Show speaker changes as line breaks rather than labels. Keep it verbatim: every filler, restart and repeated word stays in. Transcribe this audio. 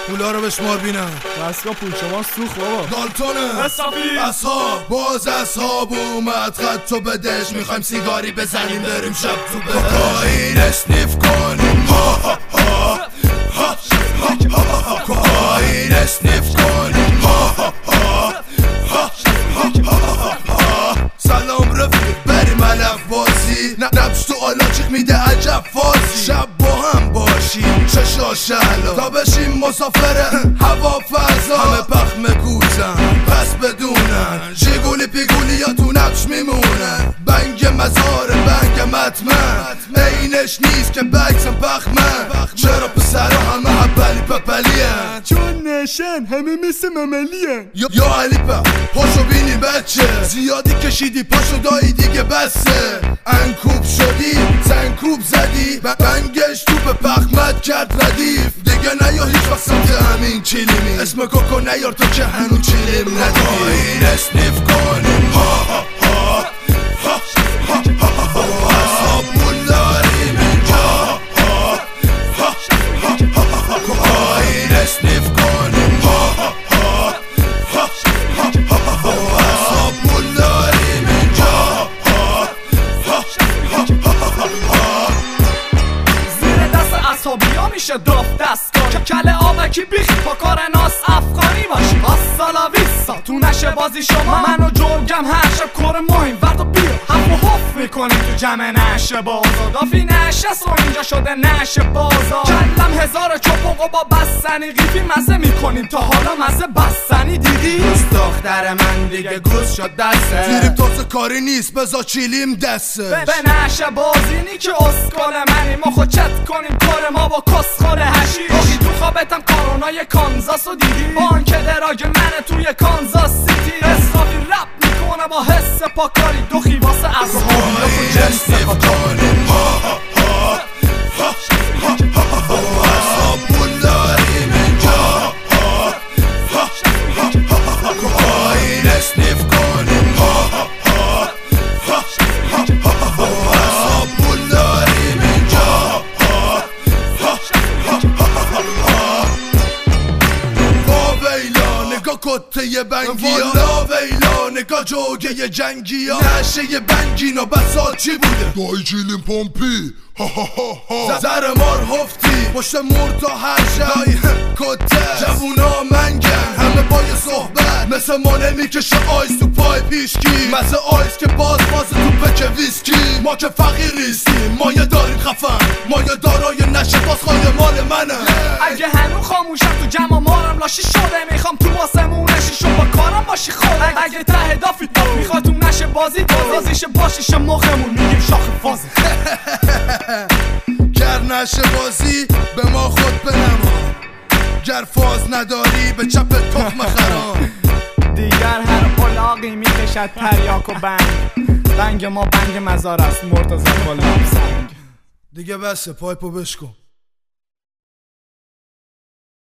پولا رو بشمار بینم.
دستگاه پول شما سوخ بابا.
دالتونه اصحاب باز اصحاب اومد خط تو بدش. میخوایم سیگاری بزنیم بریم شب تو بهش. کوکائین اسنیف کنیم کوکائین اسنیف کنیم. سلام رفیق بریم علف بازی. نبش تو آلاچیق میده عجب فازی. شب با هم باشیم چشا شهلا تا بشیم مسافره هوا فضا. همه پخم گوزن پس بدونن جیگولی پیگولی یا تو نقش میمونن. بنگ مزار بنگ مطمن اینش نیست که بکسم پخمن. چرا پسرا همه حبلی پپلین
چون نشن همه مثل مملین.
یا علی پا پاشو بینی بچه زیادی کشیدی پاشو دایی دیگه بسه. انکوب شدی زنکوب زدی بنگش تو به پخمت کرد ردیف. دیگه نیا هیچ وقت سمت همین چیلیمی. اسم کوکو نیار تو که هنو چیلیم ندیدی. کوکائین اسنیف کنیم اصحاب پول داریم اینجا. کوکائین اسنیف کنیم اصحاب پول داریم اینجا.
زیر دست اصحابی ها میشه داف دستگاه که کل آبکی بیخی پا کار ناس افغانی باشی. آسالا ویسا تو نشه بازی شما منو جوگم هر شب کار مهم ورد و بیا حف و حف میکنیم تو جمع نشه بازا. دافی نشست و اینجا شده نشه بازا. کلم هزار چپق و با بستنی قیفی مزه میکنیم تا حالا مزه بستنی دیدی؟
دوست دختر من دیگه گوز شد دسته. تیریم تازه کاری نیست بزا چیلیم دسته.
به نشه بازی نی که اسکال منیم و خود چت کنیم کار ما با کسخور هشیش. روحی تو خوابتم کارونای کانزاس رو دیدی؟ بانک دراگ منه توی کانزاس سیتی. اسرافی رپ میکنه با حس پاکاری دوخی واسه اصحابی ها تو جنس
کنیم اصحاب پول داریم اینجا. کوکائین اسنیف کنیم اصحاب پول داریم اینجا. وا ویلا نگاه کته ی بنگی ها. والا ویلا نگاه جوگه ی جنگی ها. نشه ی بنگینا بسات چی بوده؟ دایی چیلیم پمپی زر مار هفتی پشت مرد تا هر جای کته. جوونا منگن همه با یه صحبت مثل ما نمیکشه آیس تو پای پیشکی. مثل آیس که باز باز تو پک ویسکی. ما که فقیر نیستیم ما یه داریم خفن. ما یه دارای نشه باز خواهی مال منه.
اگه هنو خاموشم تو جمع مارم لاشی شده. میخوام تو واسمونشی شو با کارم باشی خود. اگه ته دافی میخواد تو نشه بازی بازیش باشیش مخمون میگیم شاخ فازی.
گر نشه بازی به ما خود بنما. گر فاز نداری به چپ تخم خرام.
دیگر هر قلاقی میکشد تریاک و بنگ. بنگ ما بنگ مزار است مرتضی غلام سنگ.
دیگه بسه پایپو بشکن.